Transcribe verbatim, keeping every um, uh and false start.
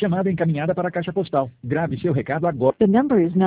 Chamada encaminhada para a caixa postal. Grave seu recado agora. The number is now